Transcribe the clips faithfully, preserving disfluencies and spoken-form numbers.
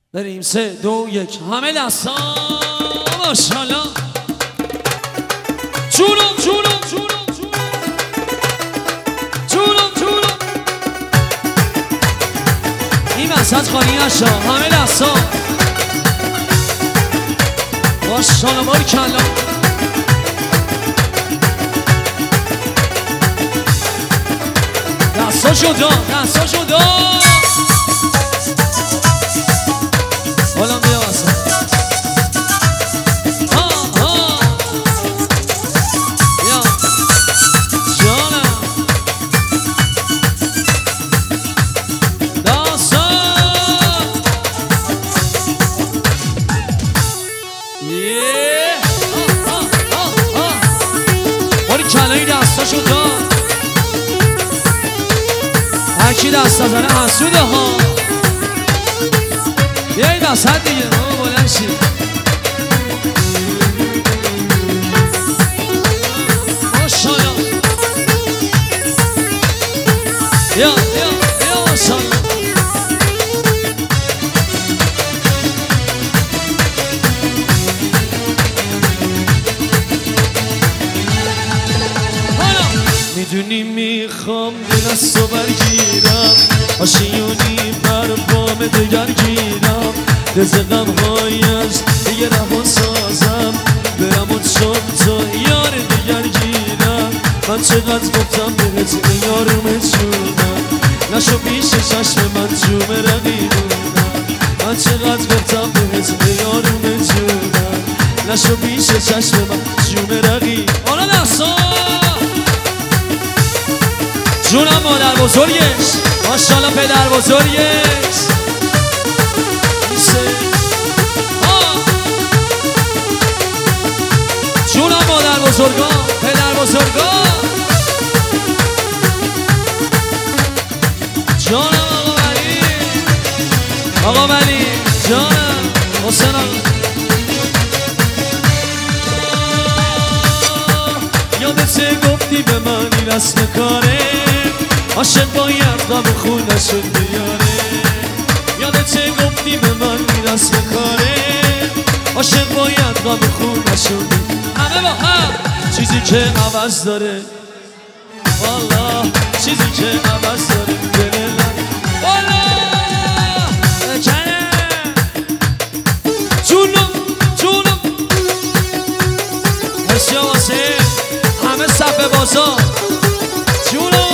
بریم سه دو یک همه دستا ماشاءالله. جونم جونم جونم جونم جونم این وسط خالی نشا. همه دستا ماشاءالله باریکلا. دستا شدا دستا شدا حالا بیا واسه ها ها بیا جانم دستا یه ها ها ها باری کلایی دستا شدا. هرکی دست نزنه حسوده ها. بیایی دست دیگه بابا بلند شید. ماشاءالله بیا بیا بیا ماشاءالله. میدونی میخوام دستو برگیرم آشیونی بر بام دگر گیرم رزقم های از دیگه رها سازم برم اون شب تا یار دیگر گیرم. من چقدر گفتم بهت یارم جونم نشو پیش چشم من جوم رقیبونم. من چقدر گفتم بهت یارم جونم نشو پیش چشم من جوم رقیب. آره دستا جونم مادر بزرگش ماشاءالله پدر بزرگش جونم مادر بزرگا پدر بزرگا جانم آقا ولی آقا ولی جانم حسین آقا. یادته گفتی به من این رسم کاره عاشق باید غم خونشو بیاره. یادته گفتی به من این رسم کاره عاشق باید غم خونشو بیاره. همه با هم چیزی که عوض داره والا چیزی که عوض داره دل من والا بکنه جونم جونم هرشیا واسه همه صفحه بازا جونم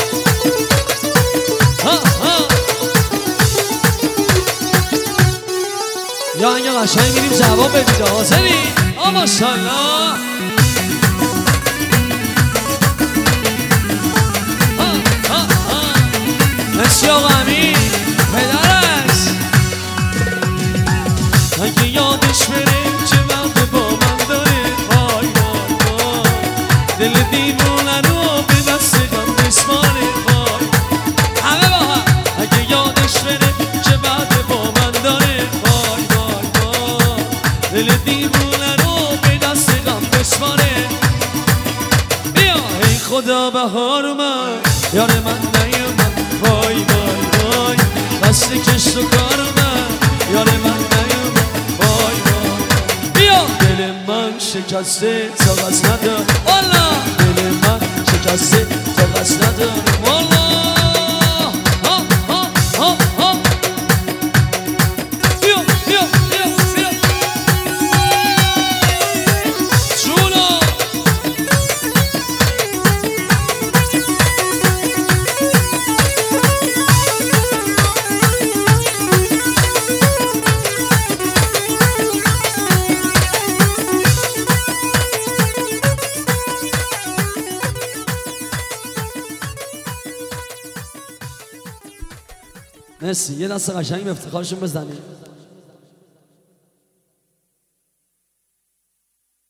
یا اینگه قشنگ میریم جواب بدید. حاضری؟ آ ماشاءالله مرسی آقا امین پدرش. اگه یادش بره چه وقت با من داره وای وای وای دل دیوونه رو به دست غم بسپاره وای. همه با هم اگه یادش بره چه وقت با من داره وای وای وای دل دیوونه رو به دست غم بسپاره. بیا ای خدا بهار من یار من نیومد وای وای وای بست کشت و کار من یار من نیومد وای وای. بیا دل من شکسته تا غز ندارم والا دل من شکسته تا غز ندارم والا. ها ها ها ها بیا بیا بیا بیا جونو مرسی. یه دست قشنگ به افتخارشون بزنیم.